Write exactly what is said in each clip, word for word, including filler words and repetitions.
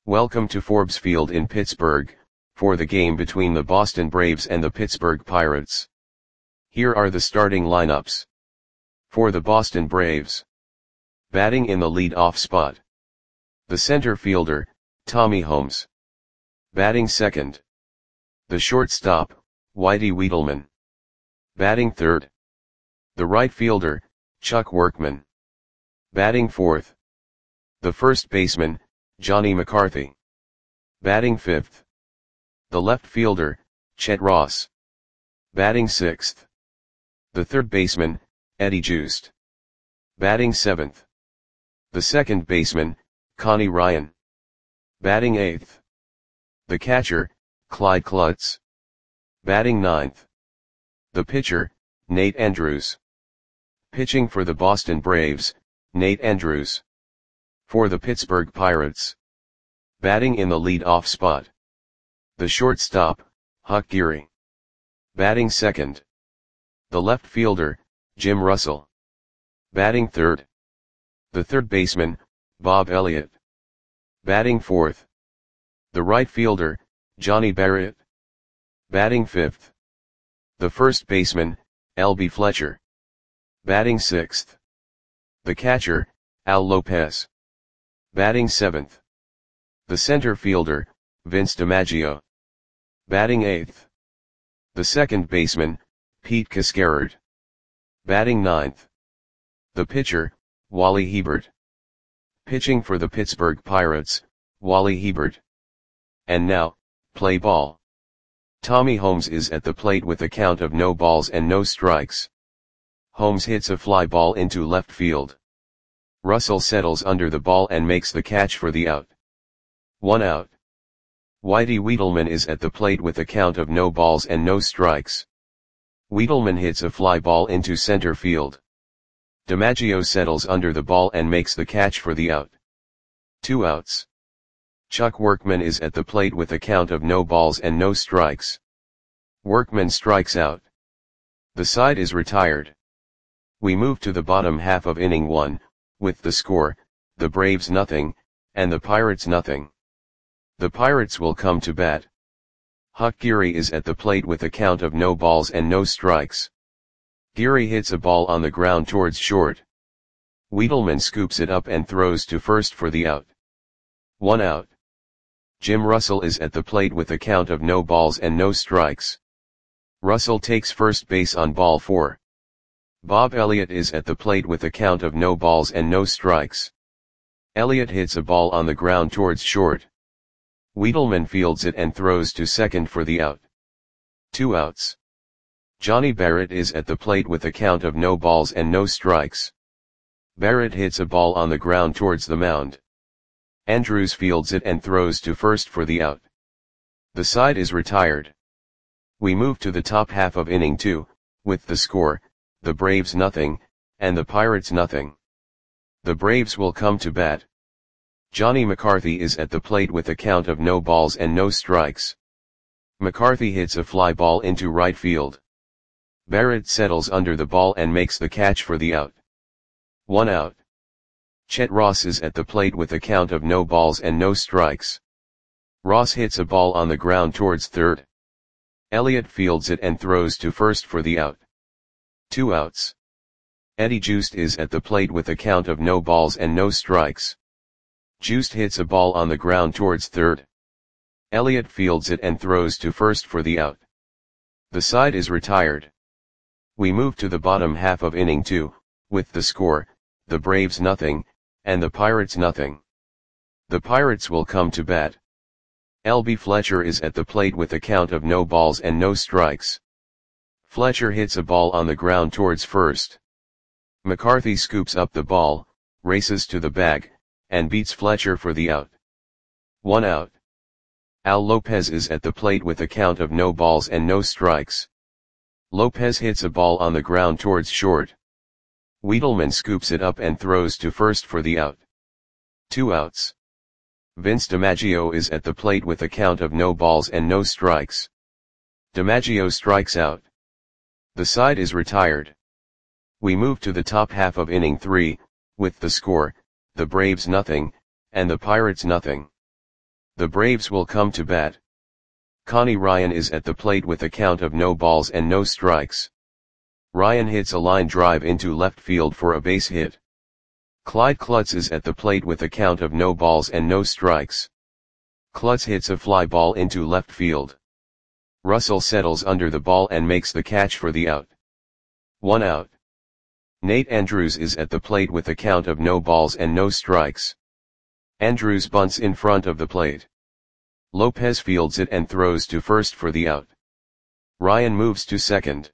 Welcome to Forbes Field in Pittsburgh, for the game between the Boston Braves and the Pittsburgh Pirates. Here are the starting lineups. For the Boston Braves. Batting in the lead-off spot. The center fielder, Tommy Holmes. Batting second. The shortstop, Whitey Wietelman. Batting third. The right fielder, Chuck Workman. Batting fourth. The first baseman, Johnny McCarthy. Batting fifth. The left fielder, Chet Ross. Batting sixth. The third baseman, Eddie Joost. Batting seventh. The second baseman, Connie Ryan. Batting eighth. The catcher, Clyde Klutz. Batting ninth. The pitcher, Nate Andrews. Pitching for the Boston Braves, Nate Andrews. For the Pittsburgh Pirates. Batting in the lead-off spot. The shortstop, Huck Geary. Batting second. The left fielder, Jim Russell. Batting third. The third baseman, Bob Elliott. Batting fourth. The right fielder, Johnny Barrett. Batting fifth. The first baseman, L B Fletcher. Batting sixth. The catcher, Al Lopez. Batting seventh. The center fielder, Vince DiMaggio. Batting eighth. The second baseman, Pete Cascarard. Batting ninth. The pitcher, Wally Hebert. Pitching for the Pittsburgh Pirates, Wally Hebert. And now, play ball. Tommy Holmes is at the plate with a count of no balls and no strikes. Holmes hits a fly ball into left field. Russell settles under the ball and makes the catch for the out. One out. Whitey Wietelman is at the plate with a count of no balls and no strikes. Wietelman hits a fly ball into center field. DiMaggio settles under the ball and makes the catch for the out. Two outs. Chuck Workman is at the plate with a count of no balls and no strikes. Workman strikes out. The side is retired. We move to the bottom half of inning one, with the score, the Braves nothing, and the Pirates nothing. The Pirates will come to bat. Huck Geary is at the plate with a count of no balls and no strikes. Geary hits a ball on the ground towards short. Wietelman scoops it up and throws to first for the out. One out. Jim Russell is at the plate with a count of no balls and no strikes. Russell takes first base on ball four. Bob Elliott is at the plate with a count of no balls and no strikes. Elliott hits a ball on the ground towards short. Wietelman fields it and throws to second for the out. Two outs. Johnny Barrett is at the plate with a count of no balls and no strikes. Barrett hits a ball on the ground towards the mound. Andrews fields it and throws to first for the out. The side is retired. We move to the top half of inning two, with the score, the Braves nothing, and the Pirates nothing. The Braves will come to bat. Johnny McCarthy is at the plate with a count of no balls and no strikes. McCarthy hits a fly ball into right field. Barrett settles under the ball and makes the catch for the out. One out. Chet Ross is at the plate with a count of no balls and no strikes. Ross hits a ball on the ground towards third. Elliott fields it and throws to first for the out. Two outs. Eddie Joost is at the plate with a count of no balls and no strikes. Joost hits a ball on the ground towards third. Elliott fields it and throws to first for the out. The side is retired. We move to the bottom half of inning two, with the score, the Braves nothing, and the Pirates nothing. The Pirates will come to bat. L B Fletcher is at the plate with a count of no balls and no strikes. Fletcher hits a ball on the ground towards first. McCarthy scoops up the ball, races to the bag, and beats Fletcher for the out. One out. Al Lopez is at the plate with a count of no balls and no strikes. Lopez hits a ball on the ground towards short. Wietelman scoops it up and throws to first for the out. Two outs. Vince DiMaggio is at the plate with a count of no balls and no strikes. DiMaggio strikes out. The side is retired. We move to the top half of inning three, with the score, the Braves nothing, and the Pirates nothing. The Braves will come to bat. Connie Ryan is at the plate with a count of no balls and no strikes. Ryan hits a line drive into left field for a base hit. Clyde Klutz is at the plate with a count of no balls and no strikes. Klutz hits a fly ball into left field. Russell settles under the ball and makes the catch for the out. One out. Nate Andrews is at the plate with a count of no balls and no strikes. Andrews bunts in front of the plate. Lopez fields it and throws to first for the out. Ryan moves to second.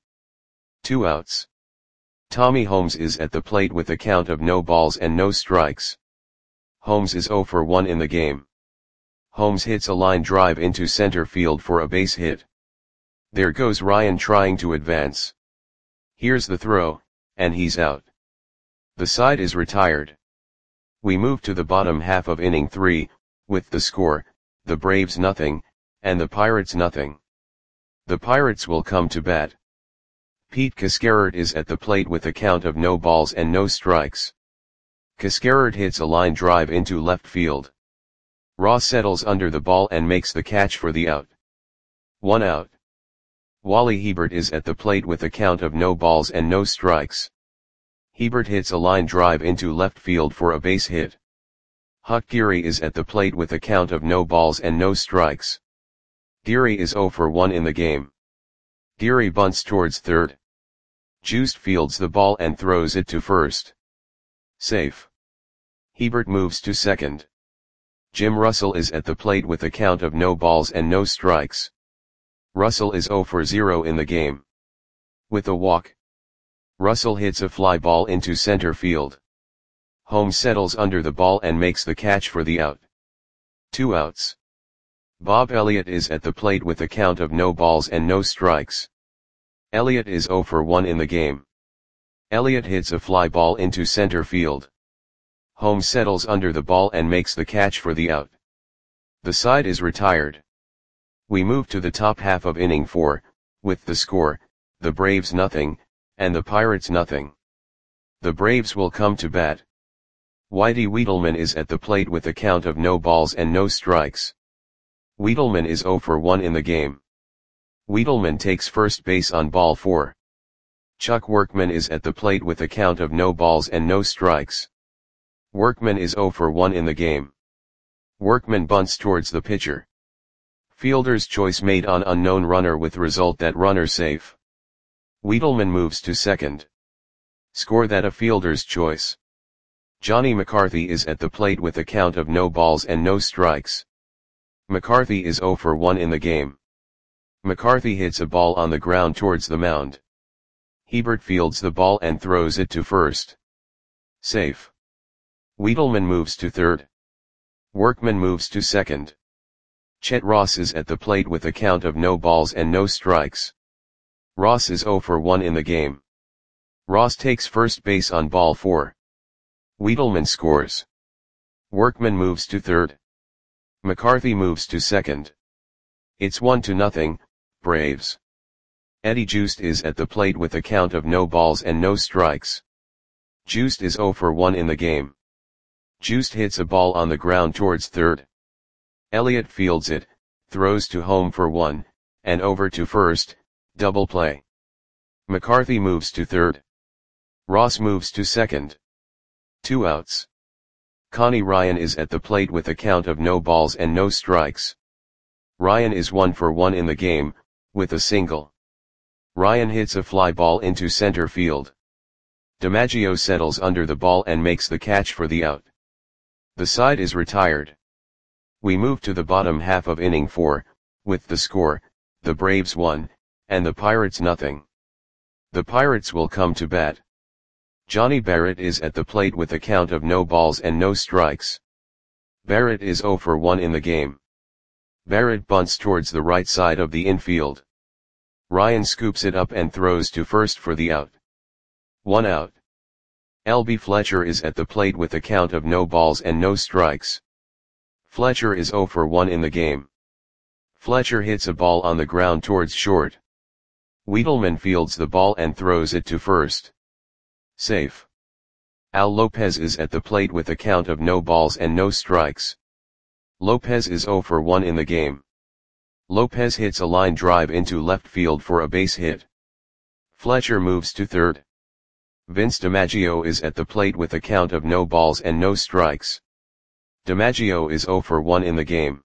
Two outs. Tommy Holmes is at the plate with a count of no balls and no strikes. Holmes is oh for one in the game. Holmes hits a line drive into center field for a base hit. There goes Ryan trying to advance. Here's the throw, and he's out. The side is retired. We move to the bottom half of inning three, with the score, the Braves nothing, and the Pirates nothing. The Pirates will come to bat. Pete Cascarert is at the plate with a count of no balls and no strikes. Cascarert hits a line drive into left field. Ross settles under the ball and makes the catch for the out. One out. Wally Hebert is at the plate with a count of no balls and no strikes. Hebert hits a line drive into left field for a base hit. Huck Geary is at the plate with a count of no balls and no strikes. Geary is oh for one in the game. Geary bunts towards third. Juiced fields the ball and throws it to first. Safe. Hebert moves to second. Jim Russell is at the plate with a count of no balls and no strikes. Russell is oh for zero in the game. With a walk, Russell hits a fly ball into center field. Holmes settles under the ball and makes the catch for the out. Two outs. Bob Elliott is at the plate with a count of no balls and no strikes. Elliott is oh for one in the game. Elliott hits a fly ball into center field. Holmes settles under the ball and makes the catch for the out. The side is retired. We move to the top half of inning four, with the score, the Braves nothing, and the Pirates nothing. The Braves will come to bat. Whitey Wiedelman is at the plate with a count of no balls and no strikes. Wiedelman is oh for one in the game. Wiedelman takes first base on ball four. Chuck Workman is at the plate with a count of no balls and no strikes. Workman is oh for one in the game. Workman bunts towards the pitcher. Fielder's choice made on unknown runner with result that runner safe. Wiedelman moves to second. Score that a fielder's choice. Johnny McCarthy is at the plate with a count of no balls and no strikes. McCarthy is oh for one in the game. McCarthy hits a ball on the ground towards the mound. Hebert fields the ball and throws it to first. Safe. Wiedelman moves to third. Workman moves to second. Chet Ross is at the plate with a count of no balls and no strikes. Ross is oh for one in the game. Ross takes first base on ball four. Wiedelman scores. Workman moves to third. McCarthy moves to second. It's one to nothing, Braves. Eddie Juiced is at the plate with a count of no balls and no strikes. Juiced is oh for one in the game. Juiced hits a ball on the ground towards third. Elliott fields it, throws to home for one, and over to first, double play. McCarthy moves to third. Ross moves to second. Two outs. Connie Ryan is at the plate with a count of no balls and no strikes. Ryan is one for one in the game, with a single. Ryan hits a fly ball into center field. DiMaggio settles under the ball and makes the catch for the out. The side is retired. We move to the bottom half of inning four, with the score, the Braves one, and the Pirates nothing. The Pirates will come to bat. Johnny Barrett is at the plate with a count of no balls and no strikes. Barrett is oh for one in the game. Barrett bunts towards the right side of the infield. Ryan scoops it up and throws to first for the out. One out. L B Fletcher is at the plate with a count of no balls and no strikes. Fletcher is oh for one in the game. Fletcher hits a ball on the ground towards short. Wiedelman fields the ball and throws it to first. Safe. Al Lopez is at the plate with a count of no balls and no strikes. Lopez is zero for one in the game. Lopez hits a line drive into left field for a base hit. Fletcher moves to third. Vince DiMaggio is at the plate with a count of no balls and no strikes. DiMaggio is zero for one in the game.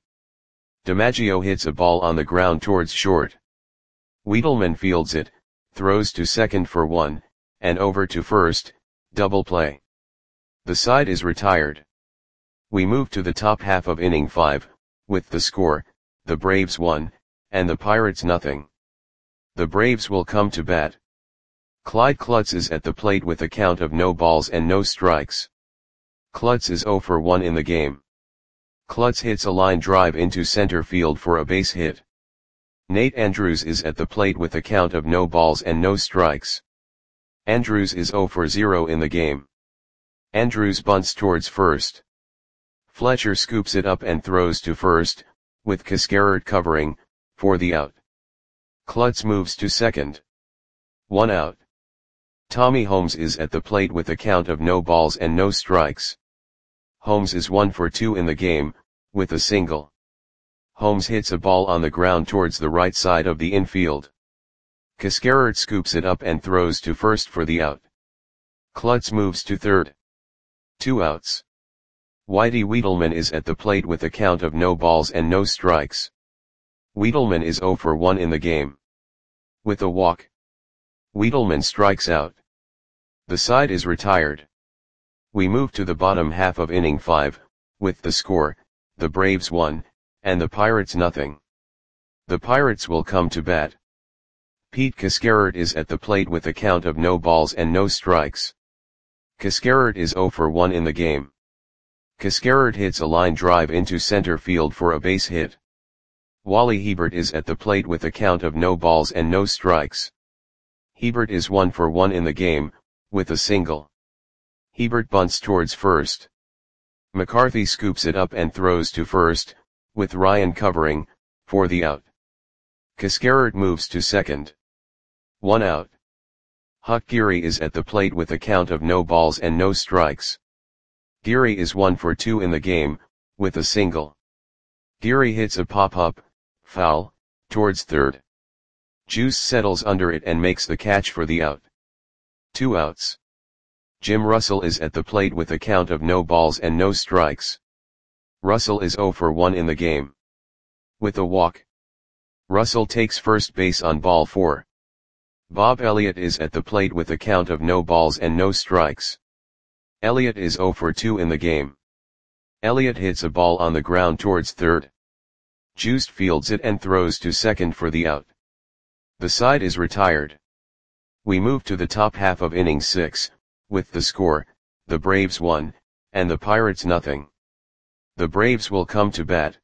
DiMaggio hits a ball on the ground towards short. Wiedelman fields it, throws to second for one, and over to first, double play. The side is retired. We move to the top half of inning five, with the score, the Braves one, and the Pirates nothing. The Braves will come to bat. Clyde Klutz is at the plate with a count of no balls and no strikes. Klutz is zero for one in the game. Klutz hits a line drive into center field for a base hit. Nate Andrews is at the plate with a count of no balls and no strikes. Andrews is zero for zero in the game. Andrews bunts towards first. Fletcher scoops it up and throws to first, with Cascarert covering, for the out. Klutz moves to second. One out. Tommy Holmes is at the plate with a count of no balls and no strikes. Holmes is one for two in the game, with a single. Holmes hits a ball on the ground towards the right side of the infield. Cascarert scoops it up and throws to first for the out. Klutz moves to third. Two outs. Whitey Wiedelman is at the plate with a count of no balls and no strikes. Wiedelman is zero for one in the game. With a walk. Wiedelman strikes out. The side is retired. We move to the bottom half of inning five, with the score, the Braves one, and the Pirates nothing. The Pirates will come to bat. Pete Cascarert is at the plate with a count of no balls and no strikes. Cascarert is zero for one in the game. Cascarert hits a line drive into center field for a base hit. Wally Hebert is at the plate with a count of no balls and no strikes. Hebert is one for one in the game, with a single. Hebert bunts towards first. McCarthy scoops it up and throws to first, with Ryan covering, for the out. Cascarert moves to second. One out. Huck Geary is at the plate with a count of no balls and no strikes. Geary is one for two in the game, with a single. Geary hits a pop-up, foul, towards third. Juice settles under it and makes the catch for the out. Two outs. Jim Russell is at the plate with a count of no balls and no strikes. Russell is zero for one in the game. With a walk. Russell takes first base on ball four. Bob Elliott is at the plate with a count of no balls and no strikes. Elliott is zero for two in the game. Elliott hits a ball on the ground towards third. Juiced fields it and throws to second for the out. The side is retired. We move to the top half of inning six, with the score, the Braves one, and the Pirates nothing. The Braves will come to bat.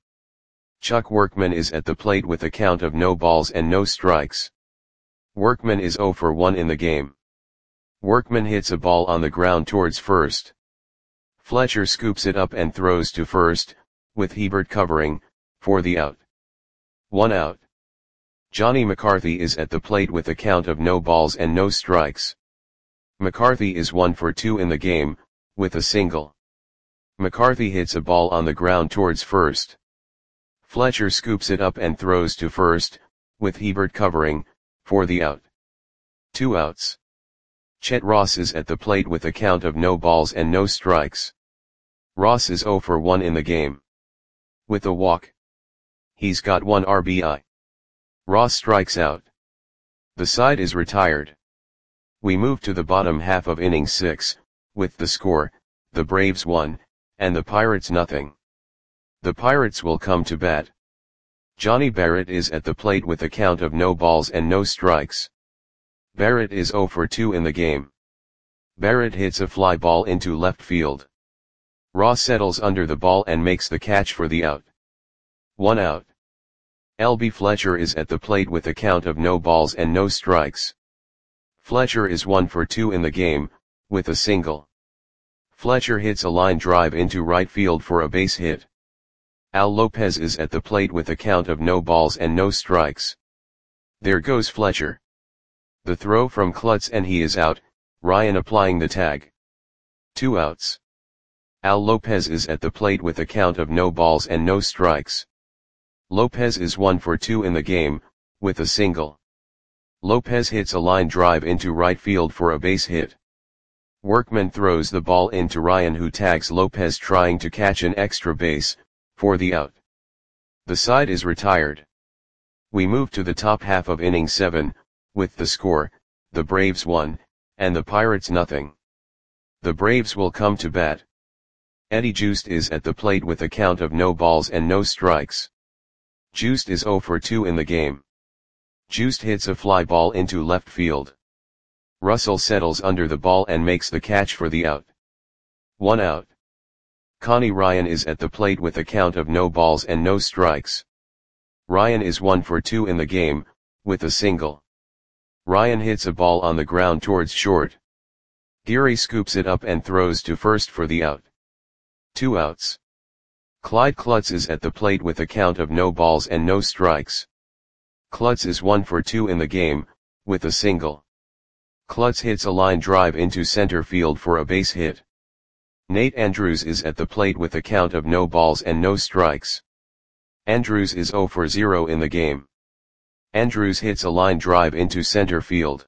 Chuck Workman is at the plate with a count of no balls and no strikes. Workman is zero for one in the game. Workman hits a ball on the ground towards first. Fletcher scoops it up and throws to first, with Hebert covering, for the out. One out. Johnny McCarthy is at the plate with a count of no balls and no strikes. McCarthy is one for two in the game, with a single. McCarthy hits a ball on the ground towards first. Fletcher scoops it up and throws to first, with Hebert covering, for the out. Two outs. Chet Ross is at the plate with a count of no balls and no strikes. Ross is zero for one in the game. With a walk. He's got one R B I. Ross strikes out. The side is retired. We move to the bottom half of inning six, with the score, the Braves one, and the Pirates nothing. The Pirates will come to bat. Johnny Barrett is at the plate with a count of no balls and no strikes. Barrett is zero for two in the game. Barrett hits a fly ball into left field. Ross settles under the ball and makes the catch for the out. One out. L B Fletcher is at the plate with a count of no balls and no strikes. Fletcher is one for two in the game, with a single. Fletcher hits a line drive into right field for a base hit. Al Lopez is at the plate with a count of no balls and no strikes. There goes Fletcher. The throw from Klutz and he is out, Ryan applying the tag. Two outs. Al Lopez is at the plate with a count of no balls and no strikes. Lopez is one for two in the game, with a single. Lopez hits a line drive into right field for a base hit. Workman throws the ball into Ryan, who tags Lopez trying to catch an extra base, for the out. The side is retired. We move to the top half of inning seven, with the score, the Braves one, and the Pirates nothing. The Braves will come to bat. Eddie Joost is at the plate with a count of no balls and no strikes. Joost is zero for two in the game. Joost hits a fly ball into left field. Russell settles under the ball and makes the catch for the out. One out. Connie Ryan is at the plate with a count of no balls and no strikes. Ryan is one for two in the game, with a single. Ryan hits a ball on the ground towards short. Geary scoops it up and throws to first for the out. Two outs. Clyde Klutz is at the plate with a count of no balls and no strikes. Klutz is one for two in the game, with a single. Klutz hits a line drive into center field for a base hit. Nate Andrews is at the plate with a count of no balls and no strikes. Andrews is zero for zero in the game. Andrews hits a line drive into center field.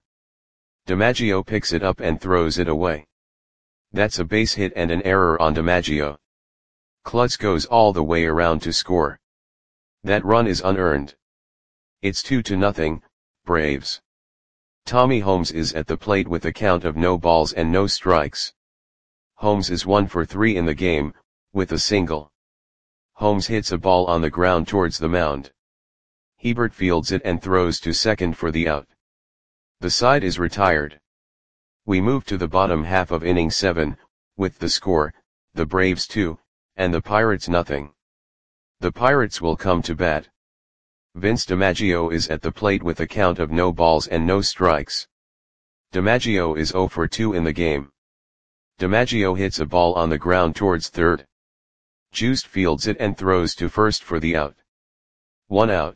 DiMaggio picks it up and throws it away. That's a base hit and an error on DiMaggio. Klutz goes all the way around to score. That run is unearned. It's two to nothing, Braves. Tommy Holmes is at the plate with a count of no balls and no strikes. Holmes is one for three in the game, with a single. Holmes hits a ball on the ground towards the mound. Hebert fields it and throws to second for the out. The side is retired. We move to the bottom half of inning seven, with the score, the Braves two, and the Pirates nothing. The Pirates will come to bat. Vince DiMaggio is at the plate with a count of no balls and no strikes. DiMaggio is zero for two in the game. DiMaggio hits a ball on the ground towards third. Joost fields it and throws to first for the out. One out.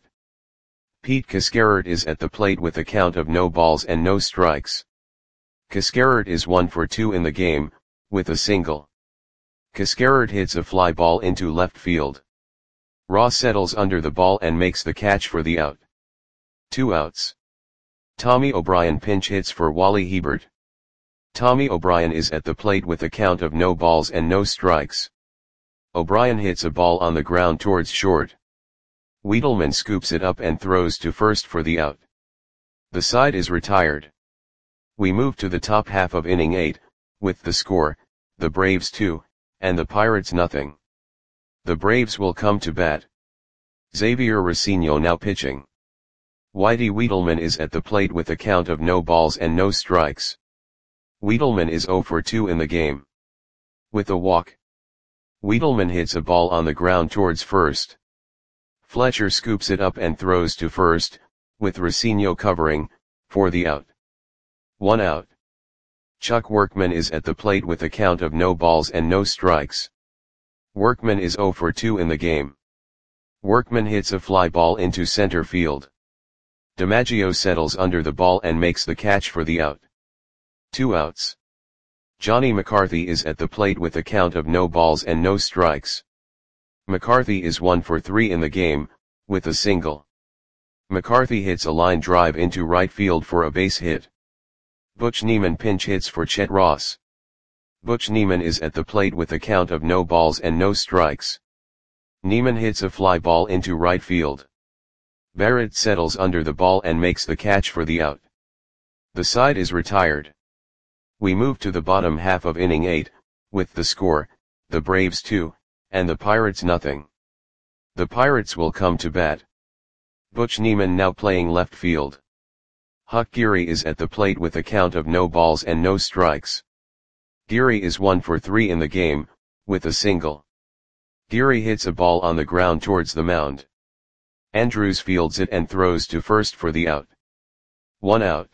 Pete Cascarert is at the plate with a count of no balls and no strikes. Cascarert is one for two in the game, with a single. Cascarert hits a fly ball into left field. Ross settles under the ball and makes the catch for the out. Two outs. Tommy O'Brien pinch hits for Wally Hebert. Tommy O'Brien is at the plate with a count of no balls and no strikes. O'Brien hits a ball on the ground towards short. Wiedelman scoops it up and throws to first for the out. The side is retired. We move to the top half of inning eight, with the score, the Braves two, and the Pirates nothing. The Braves will come to bat. Xavier Racino now pitching. Whitey Wiedelman is at the plate with a count of no balls and no strikes. Wiedelman is zero for two in the game. With a walk. Wiedelman hits a ball on the ground towards first. Fletcher scoops it up and throws to first, with Racino covering, for the out. One out. Chuck Workman is at the plate with a count of no balls and no strikes. Workman is zero for two in the game. Workman hits a fly ball into center field. DiMaggio settles under the ball and makes the catch for the out. Two outs. Johnny McCarthy is at the plate with a count of no balls and no strikes. McCarthy is one for three in the game, with a single. McCarthy hits a line drive into right field for a base hit. Butch Neiman pinch hits for Chet Ross. Butch Neiman is at the plate with a count of no balls and no strikes. Neiman hits a fly ball into right field. Barrett settles under the ball and makes the catch for the out. The side is retired. We move to the bottom half of inning eight, with the score, the Braves two, and the Pirates nothing. The Pirates will come to bat. Butch Neiman now playing left field. Huck Geary is at the plate with a count of no balls and no strikes. Geary is one for three in the game, with a single. Geary hits a ball on the ground towards the mound. Andrews fields it and throws to first for the out. One out.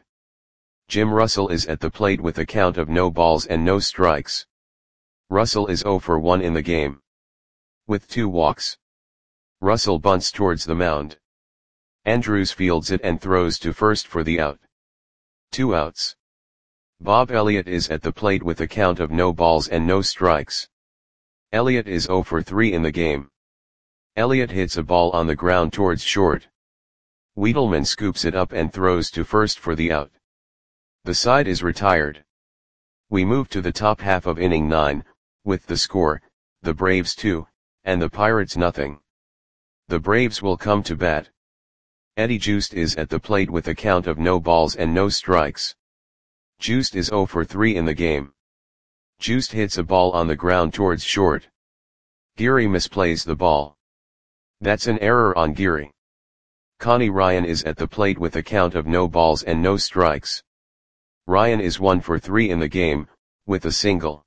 Jim Russell is at the plate with a count of no balls and no strikes. Russell is zero for one in the game. With two walks. Russell bunts towards the mound. Andrews fields it and throws to first for the out. Two outs. Bob Elliott is at the plate with a count of no balls and no strikes. Elliott is zero for three in the game. Elliott hits a ball on the ground towards short. Wiedelman scoops it up and throws to first for the out. The side is retired. We move to the top half of inning nine, with the score, the Braves two, and the Pirates nothing. The Braves will come to bat. Eddie Joost is at the plate with a count of no balls and no strikes. Joost is zero for three in the game. Joost hits a ball on the ground towards short. Geary misplays the ball. That's an error on Geary. Connie Ryan is at the plate with a count of no balls and no strikes. Ryan is one for three in the game, with a single.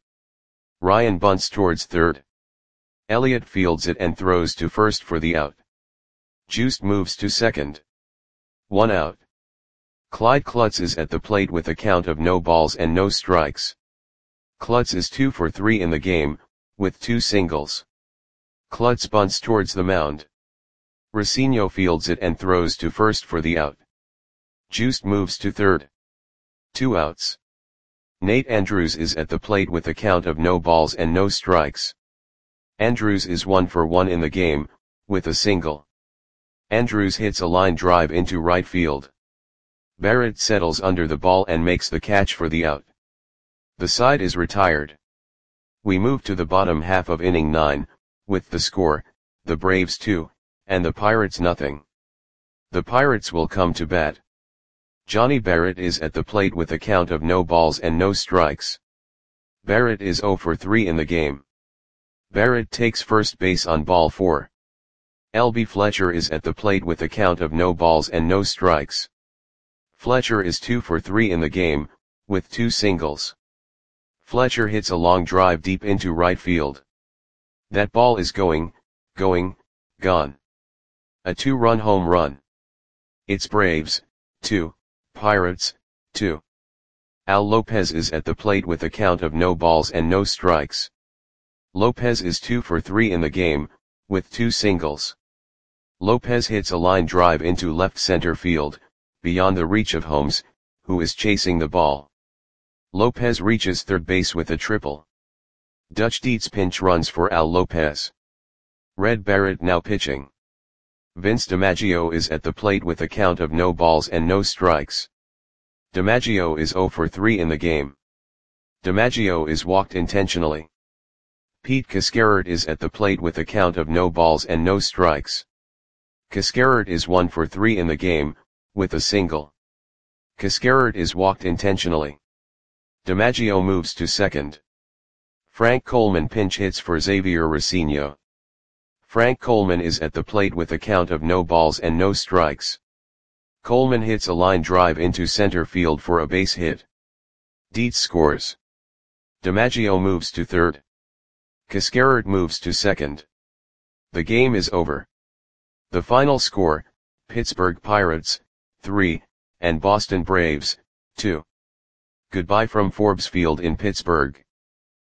Ryan bunts towards third. Elliott fields it and throws to first for the out. Joost moves to second. One out. Clyde Klutz is at the plate with a count of no balls and no strikes. Klutz is two for three in the game, with two singles. Klutz bunts towards the mound. Racino fields it and throws to first for the out. Joost moves to third. Two outs. Nate Andrews is at the plate with a count of no balls and no strikes. Andrews is one for one in the game, with a single. Andrews hits a line drive into right field. Barrett settles under the ball and makes the catch for the out. The side is retired. We move to the bottom half of inning nine, with the score, the Braves two, and the Pirates nothing. The Pirates will come to bat. Johnny Barrett is at the plate with a count of no balls and no strikes. Barrett is zero for three in the game. Barrett takes first base on ball four. L B Fletcher is at the plate with a count of no balls and no strikes. Fletcher is two for three in the game, with two singles. Fletcher hits a long drive deep into right field. That ball is going, going, gone. A two-run home run. It's Braves, two, Pirates, two. Al Lopez is at the plate with a count of no balls and no strikes. Lopez is two for three in the game, with two singles. Lopez hits a line drive into left center field, beyond the reach of Holmes, who is chasing the ball. Lopez reaches third base with a triple. Dutch Dietz pinch runs for Al Lopez. Red Barrett now pitching. Vince DiMaggio is at the plate with a count of no balls and no strikes. DiMaggio is zero for three in the game. DiMaggio is walked intentionally. Pete Cascarert is at the plate with a count of no balls and no strikes. Cascarert is one for three in the game, with a single. Cascarert is walked intentionally. DiMaggio moves to second. Frank Coleman pinch hits for Xavier Racino. Frank Coleman is at the plate with a count of no balls and no strikes. Coleman hits a line drive into center field for a base hit. Dietz scores. DiMaggio moves to third. Cascarert moves to second. The game is over. The final score, Pittsburgh Pirates, three, and Boston Braves, two. Goodbye from Forbes Field in Pittsburgh.